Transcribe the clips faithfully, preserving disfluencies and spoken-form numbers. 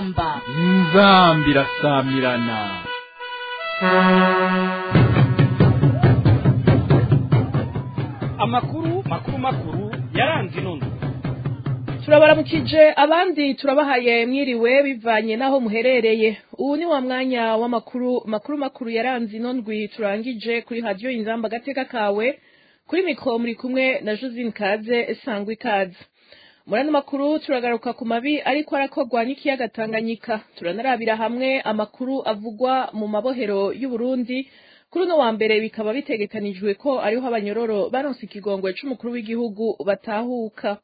inzamba inzamba irasamirana. amakuru makuru makuru yaranze inono. turabaramukije abandi turabahaye mwiriwe bivanye naho muherereye. Ubu ni wa mwanya w'amakuru makuru makuru yaranze inondwi turangije kuri radio Inzamba gateka kawe. Kuri mikro muri kumwe na Josine Kaze sangwa ikaze. Murano makuru turagaruka ku mabi ariko arakogwa n'ikiyaga Tanganyika. Turanarabira hamwe amakuru avugwa mu mabohero y'u Burundi. Kuri no wa mbere bikaba bitegekanijwe ko ariho abanyororo baronse ikigongwe c'umukuru w'igihugu batahuka.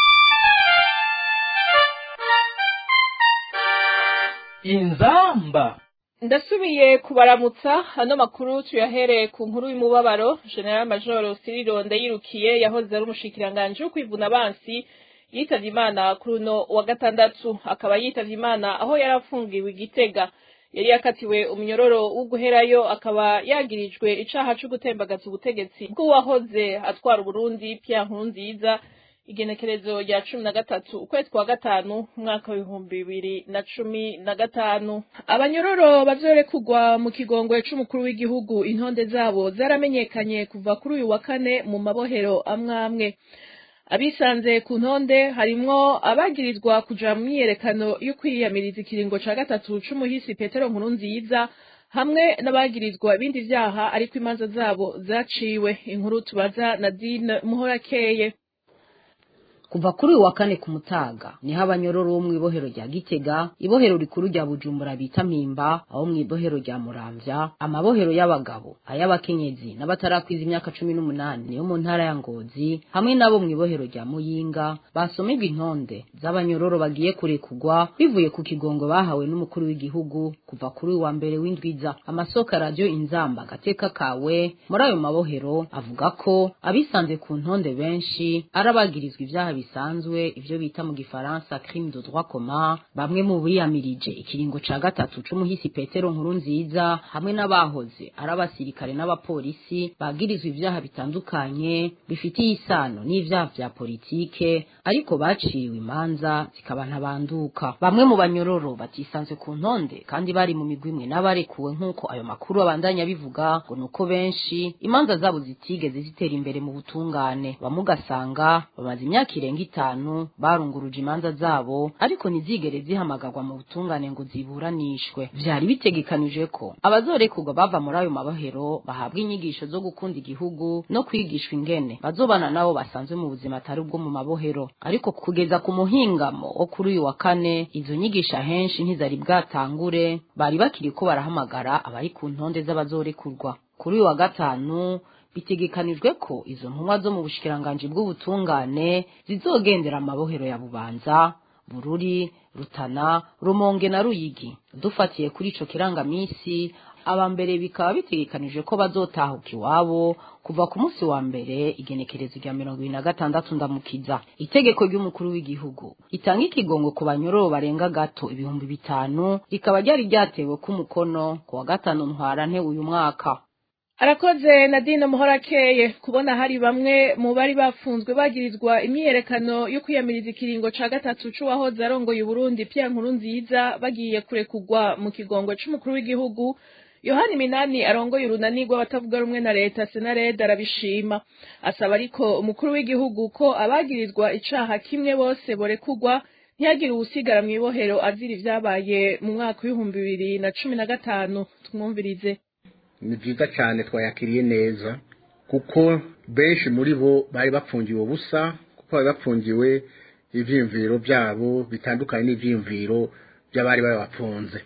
inzamba Ndasubiye kubaramutsa hano makuru tuyahereye ku nkuru y'umubabaro. General Major Cyril Ndayirukiye yahoze ari umushikiranganje wo kwivuna abansi yitavye Imana kuri no wa gatandatu, akaba yitavye Imana aho yarafungiwe Igitega. Yari yakatiwe umunyororo wo guherayo, akaba yagirijwe icaha cyo gutembagaza ubutegetsi bw'uwahoze atwara Burundi Pierre Nkurunziza igenekerezo rya cumi na gatatu ukwezi kwa gatanu umwaka w'ibihumbi bibiri na cumi na gatanu. Abanyororo bazorekugwa mu kigongwe c'umukuru w'igihugu intonde zabo zaramenyekanye kuva kuri uyu wa kane mu mabohero amwamwe. Abisanze ku ntonde harimwo abagirizwa kuja mu myiyerekano yo kwiyamiriza ikiringo ca gatatu c'umuhisi Petero Nkurunziza hamwe n'abagirizwa ibindi vyaha ariko imanza zabo zaciwe. Inkuru tubaza Nadine Muhorakeye. Kuva kuri wa kane ku Mutaga niho abanyororo bo mw'ibohero rya Gitega, ibohero rikuru rya Bujumbura bita Mpimba, aho mw'ibohero rya Muramvya, amabohero y'abagabo, ay'abakenyezi n'abatarakwiza imyaka cumi n'umunani yo mu ntara ya Ngozi, hamwe nabo mw'ibohero rya Muyinga basomerwa intonde z'abanyororo bagiye kurekugwa bivuye ku kigongo bahawe n'umukuru w'igihugu kuva kuri wa mbere w'indwiza. Amasoka radio Inzamba gateka kawe muri ayo mabohero avuga ko abisanze ku ntonde benshi arabagirizwa ivyaha bisanzwe ivyo bita mu gifaransa crime de droit commun, bamwe mu biyamirije ikiringo ca gatatu c'umuhisi Petero Nkurunziza hamwe n'abahoze arabasirikare n'abapolisi bagirizwa ivyaha bitandukanye bifitiye isano n'ivyaha vya politike ariko baciwe imanza zikaba ntabanduka. Bamwe mu banyororo batisanzwe ku ntonde kandi bari mu migwi imwe n'abarekuwe nk'uko ayo makuru abandanya bivuga ngo nuko benshi imanza zabo zitigeze zitera imbere mu butungane, bamugasanga bamaze imyaka irenga itanu barunguruje imanza zabo ariko ntizigere zihamagarwa mu butungane ngo ziburanishwe. Vyari bitegekanije ko abazorekurwa bava muri ayo mabohero bahabwa inyigisho zo gukunda igihugu no kwigishwa ingene bazobana nabo basanzwe mu buzima atari ubwo mu mabohero, ariko kugeza ku muhingamo wo kuri uyu wa kane izo nyigisho henshi ntizari bwatangure, bari bakiri ko barahamagara abari ku ntonde z'abazorekurwa. Kuri uyu wa gatanu bitegekanijwe ko izo ntumwa zo mu bushikiranganje bw'ubutungane zizogendera amabohero ya Bubanza, Bururi, Rutana, Rumonge na Ruyigi. Dufatiye kuri ico kirangamisi, abambere bikaba bitegekanije ko bazotahuka iwabo kuva ku munsi wa mbere igenekerezo rya mirongo ibiri na gatandatu ndamukiza. Itegeko ry'umukuru w'igihugu itanga ikigongo ku banyororo barenga gato ibihumbi bitanu rikaba ryari ryatewe ku mukono ku wa gatanu ntwarante uyu mwaka. Arakoze Nadine Muhorakeye. Kubona hari bamwe mu bari bafunzwe bagirizwa imyiyerekano yo kwiyamiriza ikiringo ca gatatu c'uwahoze arongoye Burundi Pierre Nkurunziza bagiye kurekugwa mu kigongwe c'umukuru w'igihugu, Yohani Minani arongoye urunani rw'abatavuga rumwe na leta Senarede arabishima. Asaba ariko umukuru w'igihugu ko abagirizwa icaha kimwe bose borekugwa, ntihagire uwusigara mw'ibohero azira ivyabaye mu mwaka w'ibihumbi bibiri na cumi na gatanu. Tumwumvirize. Ni byiza cyane twayakiriye neza kuko benshi muri bo bari bapfungiwe ubusa, kuko bari bapfungiwe ivyimviro byabo bitandukanye n'ivyimviro by'abari babapfunze,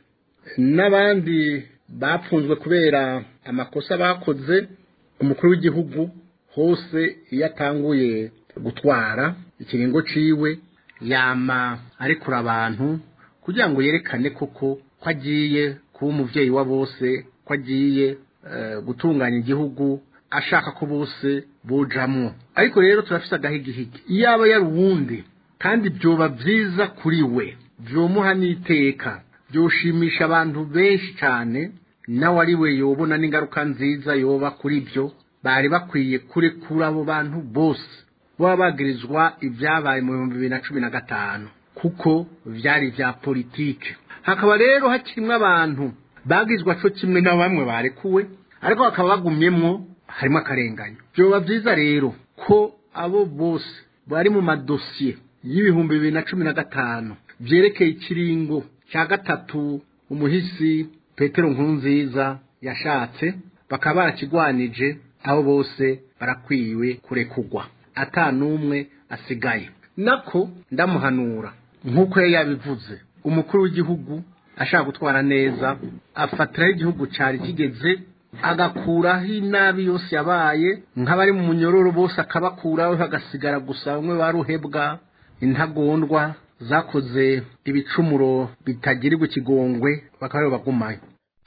n'abandi bapfunzwe kubera amakosa bakoze. Umukuru w'igihugu hose iyo atanguye gutwara ikiringo ciwe yama arekura abantu kugira ngo yerekane koko ko agiye kuba umuvyeyi wa bose, ko agiye uh, gutunganya igihugu, ashaka ko bose bojamwo. Ariko rero turafise agahigihigi, iyaba yari uwundi kandi byoba vyiza kuri we, vyomuha n'iteka, vyoshimisha abantu benshi cyane, nawe ari we yobona n'ingaruka nziza yoba kuri byo. Bari bakwiye kurekura abo bantu bose baba bagirizwa ibyabaye mu bihumbi bibiri na cumi na gatanu, kuko vyari vya politike. hakaba rero hakimwe abantu bagizwe cyo kimwe na bamwe barekuwe ariko bakaba bagumyemwo harimo akarenganyo. Byoba byiza rero ko abo bose bari mu madosiye y'ibihumbi bibiri na cumi na gatanu byerekeye ikiringo cya gatatu umuhisi Petero Nkurunziza yashatse bakaba barakigwanije, abo bose barakwiwe kurekugwa atanumwe asigaye. Nako ndamuhanura nkuko yabivuze, umukuru w'igihugu ashaka gutwara neza afatiraho igihugu cyari kigeze agakuraho inabi yose yabaye, nk'abari mu munyororo bose akabakuraho hagasigara gusa bamwe baruhebwa, intagondwa zakoze ibicumuro bitagirirwa ikigongwe bakaba bagumayo.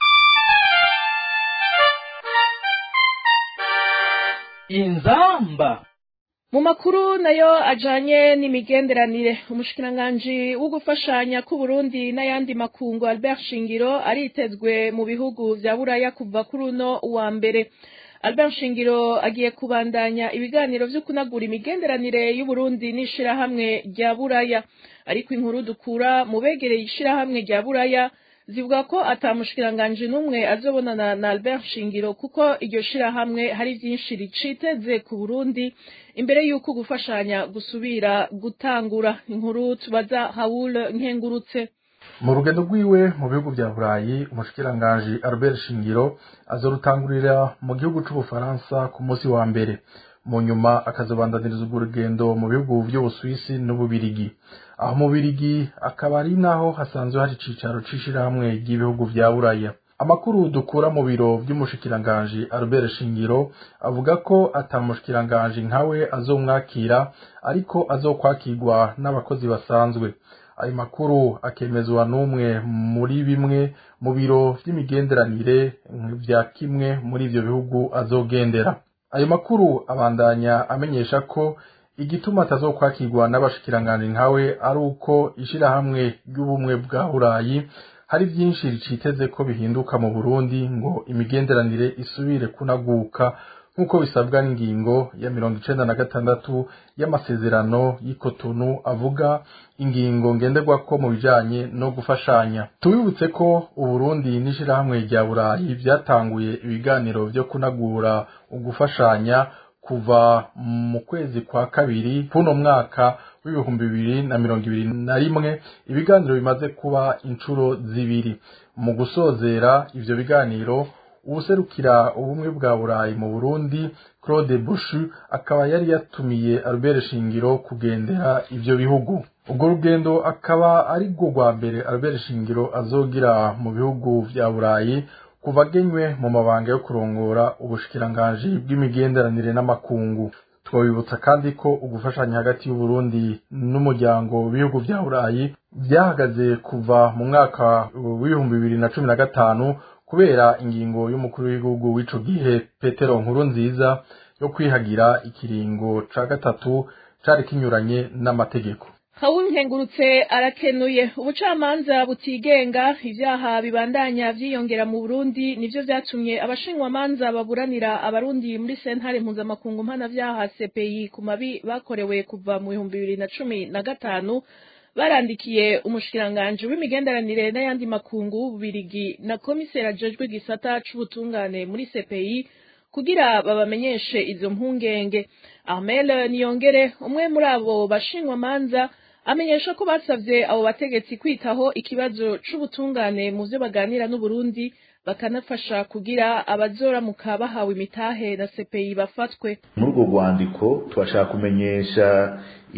Inzamba. Mu makuru nayo ajanye n'imigenderanire, umushikiranganji wo gufashanya ku Burundi n'ayandi makungu Albert Shingiro aritezwe mu bihugu vya Buraya kuva kuri uno wa mbere. Albert Shingiro agiye kubandanya ibiganiro vyo kunagura imigenderanire y'u Burundi n'ishirahamwe rya Buraya, ariko inkuru dukura mu begereye ishirahamwe rya Buraya zivuga ko atamushikiranganje numwe azobonana na Albert Shingiro kuko iryo shirahamwe hari byinshi riciteze ku Burundi imbere yuko gufashanya gusubira gutangura. Inkuru tubaza Haul Nkengurutse. Mu rugendo rwiwe mu bihugu bya Burayi, umushikiranganje Albert Shingiro azorutangurira mu gihugu c'Ubufaransa ku munsi wa mbere, mu nyuma akazobandaniriza urugendo mu bihugu by'Ubusuwisi n'Ububirigi. Aho mu Birigi akaba ari naho hasanzwe hari icicaro c'ishirahamwe ry'ibihugu vya Buraya. Amakuru dukura mu biro by'umushikiranganje Albert Shingiro avuga ko atamushikiranganje nkawe azomwakira ariko azokwakirwa n'abakozi basanzwe. Ayo makuru akemezwa n'umwe muri bimwe mu biro by'imigenderanire vya kimwe muri ivyo bihugu azogendera. Ayo makuru abandanya amenyesha ko igituma atazokwakirwa n'abashikiranganje nkawe ari uko ishirahamwe ry'ubumwe bwa Burayi hari byinshi riciteze ko bihinduka mu Burundi ngo imigenderanire isubire kunaguka nkuko bisabwa n'ingingo ya mirongo icenda na gatandatu y'amasezerano y'Ikotonu avuga ingingo ngenderwako mu bijanye no gufashanya. Tubibutse ko Uburundi n'ishirahamwe rya Burayi byatanguye ibiganiro byo kunagura ugufashanya kuva mu kwezi kwa kabiri kuno mwaka w'ibihumbi bibiri na mirongo ibiri na rimwe. Ibiganiro bimaze kuba inshuro zibiri. Mu gusozera ivyo biganiro, ubuserukira ubumwe bwa Burayi mu Burundi Claude Bushu akaba yari yatumiye Albert Shingiro kugendera ivyo bihugu. Ubwo rugendo akaba ari rwo rwa mbere Albert Shingiro azogira mu bihugu vya Burayi kuva genywe mu mabanga yo kurongora ubushikiranganje bw'imigenderanire n'amakungu. Twabibutsa kandi ko ugufashanya hagati y'u Burundi n'umuryango w'ibihugu vya Burayi byahagaze kuva mu mwaka w'ibihumbi bibiri na cumi na gatanu kubera ingingo y'umukuru w'igihugu w'ico gihe Petero Nkurunziza yo kwihagira ikiringo ca gatatu cari kinyuranye n'amategeko. Haul Nkengurutse arakenuye. Ubucamanza butigenga, ivyaha bibandanya vyiyongera mu Burundi nivyo vyatumye abashinwa manza baburanira abarundi muri sentare mpuzamakungu mpanavyaha C P I ku mabi bakorewe kuva mu bihumbi bibiri na cumi na gatanu barandikiye umushikiranganje w'imigenderanire n'ayandi makungu w'Ububirigi na komisera ajejwe gisata c'ubutungane muri C P I kugira babamenyeshe izo mpungenge. Armel Niyongere, umwe muri abo bashinwa manza, amenyesha ko basavye abo bategetsi kwitaho ikibazo c'ubutungane mu vyo baganira n'u Burundi bakanafasha kugira abazoramuka bahawe imitahe na C P I bafatwe. Muri urwo rwandiko twashaka kumenyesha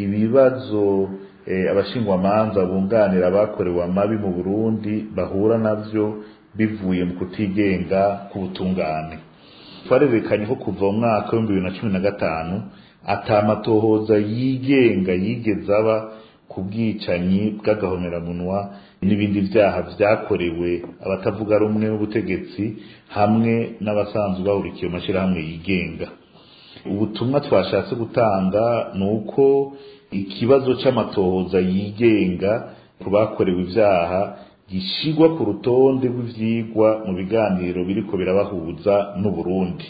ibibazo e, abashingwa manza bunganira bakorewe amabi mu Burundi bahura navyo bivuye mu kutigenga ku butungane. Twarerekanye ko kuva mu mwaka wa bibiri na cumi na gatanu atamatohoza yigenga yigeze aba ku bwicanyi bw'agahomeramunwa n'ibindi vyaha vyakorewe abatavuga rumwe n'ubutegetsi hamwe n'abasanzwe bahurikiye mu mashirahamwe yigenga. Ubutumwa twashatse gutanga nuko ikibazo c'amatohoza yigenga ku bakorewe ivyaha gishigwa ku rutonde rw'ivyigwa mu biganiro biriko birabahuza n'u Burundi.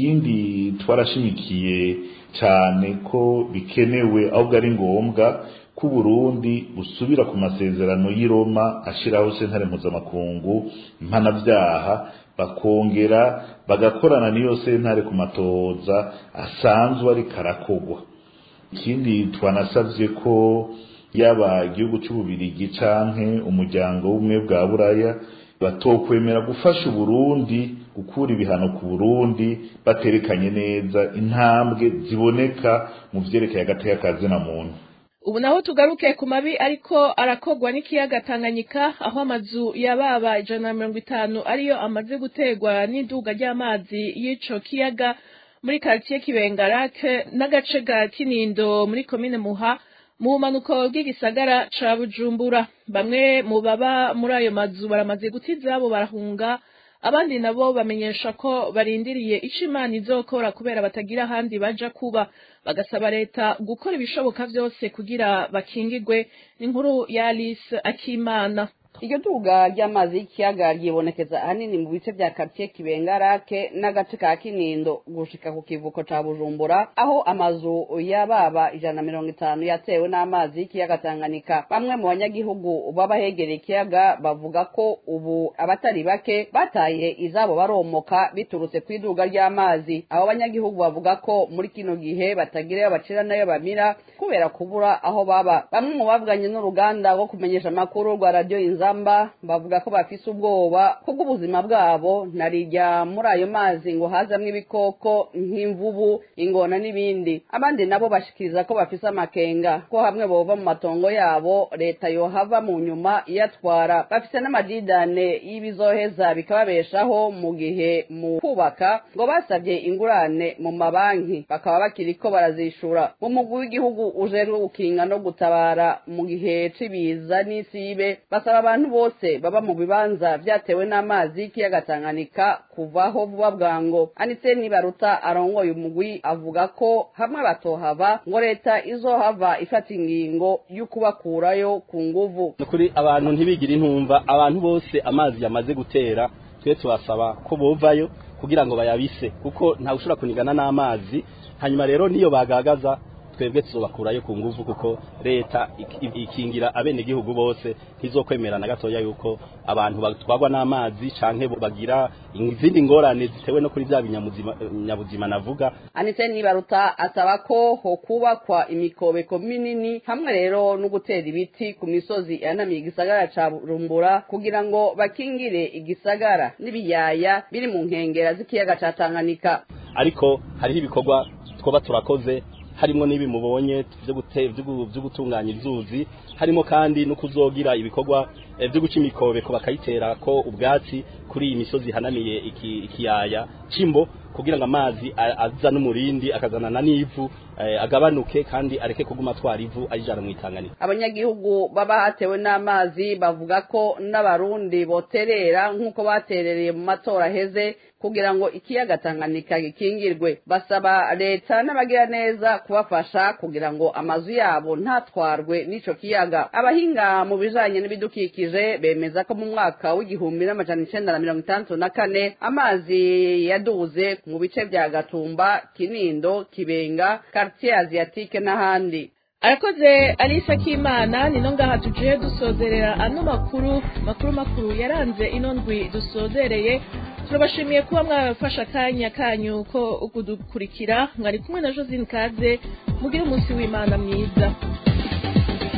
Ikindi twarashimikiye cyane ko bikenewe ahubwo ari ngombwa ko Burundi busubira ku masezerano y'i Roma ashiraho sentare mpuzamakungu mpanavyaha bakongera bagakorana n'iyo sentare ku matoza asanzwe ari karakogwa. Ikindi twanasavye ko yaba igihugu c'Ububirigi canke umuryango w'ubumwe bwa Buraya batokwemera gufasha Burundi gukura ibihano ku Burundi baterekanye neza intambwe ziboneka mu vyerekeye agateka kazina muntu. Ubu naho tugaruke ku mabi ariko arakogwa n'ikiyaga Tanganyika aho amazu yababa ijana na mirongo itanu ariyo amaze gutegwa n'iduga ry'amazi y'ico kiyaga muri quartier Kibengarake n'agace ga Kinindo muri commune Muha mu manuko bw'igisagara ca Bujumbura. Bamwe mu baba muri ayo mazu baramaze gutiza abo barahunga, abandi nabo bamenyesha ko barindiriye ico Imana izokora kubera batagira handi baja kuba, bagasaba leta gukora ibishoboka vyose kugira bakingirwe. Inkuru ya Alice Akimana. Iryo duga ry'amazi y'ikiyaga ryibonekeza ahanini mu bice vya quartier Kibengarake n'agace ka Kinindo gushika ku kivuko ca Bujumbura aho amazu yababa ijana na mirongo itanu yatewe n'amazi y'ikiyaga Tanganyika. Bamwe mu banyagihugu baba hegereye ikiyaga bavuga ko ubu abatari bake bataye izabo baromoka biturutse kw'iduga ry'amazi. Abo banyagihugu bavuga ko muri kino gihe batagira bacira nayo bamira kubera kubura aho baba. Bamwe mu bavuganye n'uruganda rwo kumenyesha amakuru rwa radio Inzamba bavuga ko bafise ubwoba kubwo ubuzima bwabo narijya muri ayo mazi ngo hazamwe ibikoko nk'imvubu, ingona n'ibindi. Abandi nabo bashikiriza ko bafise amakenga ko hamwe bova mu matongo yabo leta yohava mu nyuma iyatwara. Bafise n'amadidane y'ibizoheza bikababeshaho mu gihe mu kubaka ngo basavye ingurane mu mabanki bakaba bakiriko barazishura. Mu mugwi w'igihugu ujejwe gukinga no gutabara mu gihe cibiza n'isibe basaba abantu bose baba mu bibanza vyatewe n'amazi y'ikiyaga Tanganyika kuvaho vuba bwango. Anise Nibaruta arongoye umugwi avuga ko hamwe batohava ngo leta izohava ifata ingingo y'ukubakurayo ku nguvu. Kuri abantu ntibigira intumva, abantu bose amazi yamaze gutera twe tubasaba ko bovayo kugira ngo bayabise kuko nta ushobora kunigana n'amazi. Hanyuma rero niyo bagagaza twebwe tuzobakurayo ku nguvu kuko leta ikingira abene gihugu bose ntizokwemera na gatoya yuko abantu batwagwa n'amazi canke bagira izindi ngorane zitewe no kuri bya binyamuzima nyabuzima navuga. Anise Nibaruta asaba ko ho kubakwa imikobeko minini hamwe rero no gutera ibiti ku misozi yanamiye igisagara ca Bujumbura kugira ngo bakingire igisagara n'ibiyaya biri mu nkengera z'ikiyaga ca Tanganyika. Ariko hariho ibikorwa twoba turakoze harimo nibi mubonye byo gutevye byo gutunganya izuzi, harimo kandi no kuzogira ibikorwa byo guca imikobeko bakayitera ko ubwatsi kuri iyi misozi hanamiye iki ikiyaya cimbo kugira ngo amazi aza n'umurindi akazanana n'ivu agabanuke kandi areke kuguma twara ivu ayijana mu Itanganyika. Abanyagihugu baba hatewe n'amazi bavuga ko n'abarundi boterera nkuko baterereye mu matora heze kugira ngo ikiyaga Tanganyika gikingirwe. Basaba leta n'abagira neza kubafasha kugira ngo amazu yabo ntatwarwe n'ico kiyaga. Abahinga mu bijanye n'ibidukikije bemeza ko mu mwaka w'igihumbi n'amajana icenda na mirongo itandatu na kane amazi yaduze mu bice vya Gatumba, Kinindo, Kibenga, Quartier Asiatique n'ahandi. Arakoze Alice Akimana. Nino ngaha tuje dusozerera ano makuru makuru makuru yaranze ino ndwi dusozereye. Turabashimiye kuba mwafasha kanya kanyu ko kudukurikira. Mwari kumwe na Josine Kaze. Mugire umunsi w'Imana mwiza.